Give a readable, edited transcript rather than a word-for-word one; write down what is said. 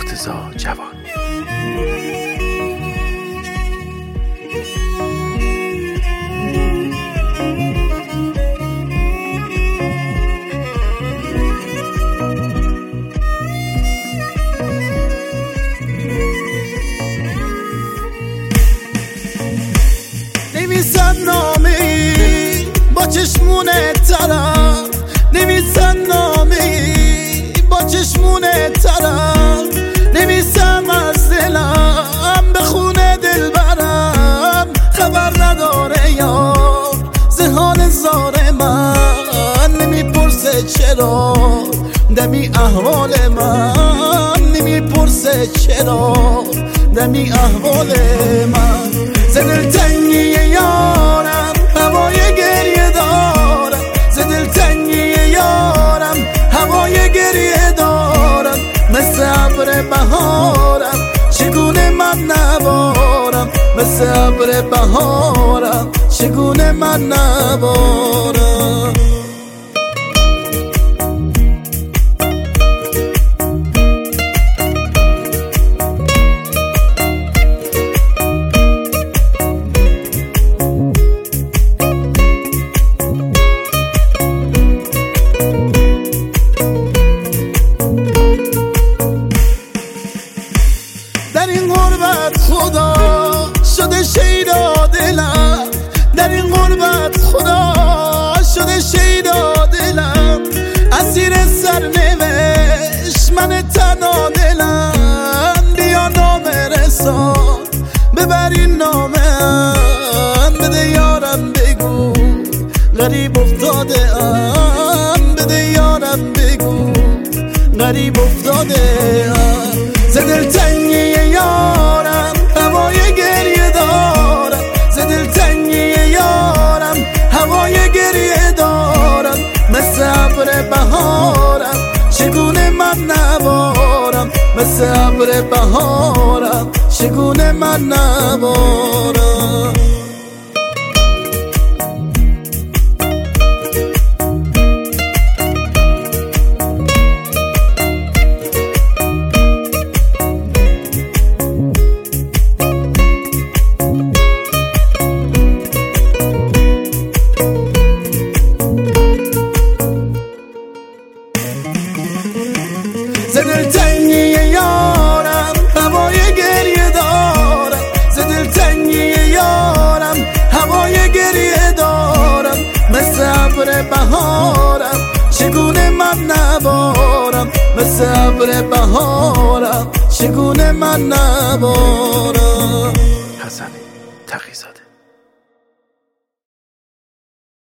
مرتضی جوان. نویسن نامی با چشمون طرف، نویسن نامی با چشمون طرف، نویسم از دلم به خونه دلبرم، خبر نداره یا حال زار من، نمیپرسه چرا دمی احوال من، نمیپرسه چرا دمی احوال من. ز دلتنگی یارم هوای گریه دارم، ز دلتنگی یارم هوای گریه دارم، مثل ابر بهارم چگونه من نبارم، مثل ابر بهارم چگونه من نبارم. در این غربت خدا شده شیدا دلم، در این غربت خدا شده شیدا دلم، اسیر سرنوشت من تنها دلم، بیا نامه رسان ببر این نامه، بده یارم بگو غریب افتاده ام، بده یارم بگو غریب افتاده ام. ز دلتنگی یارم هوای گریه دارم، ز دلتنگی یارم هوای گریه دارم، مثل ابر بهارم چگونه من نبارم، مثل ابر بهارم چگونه من نبارم. ز دلتنگی یارم هوای گریه دارم، ز دلتنگی یارم هوای گریه دارم، مثل ابر بهارم چگونه من نبارم، مثل ابر بهارم چگونه من نبارم. حسن تقی‌زاده.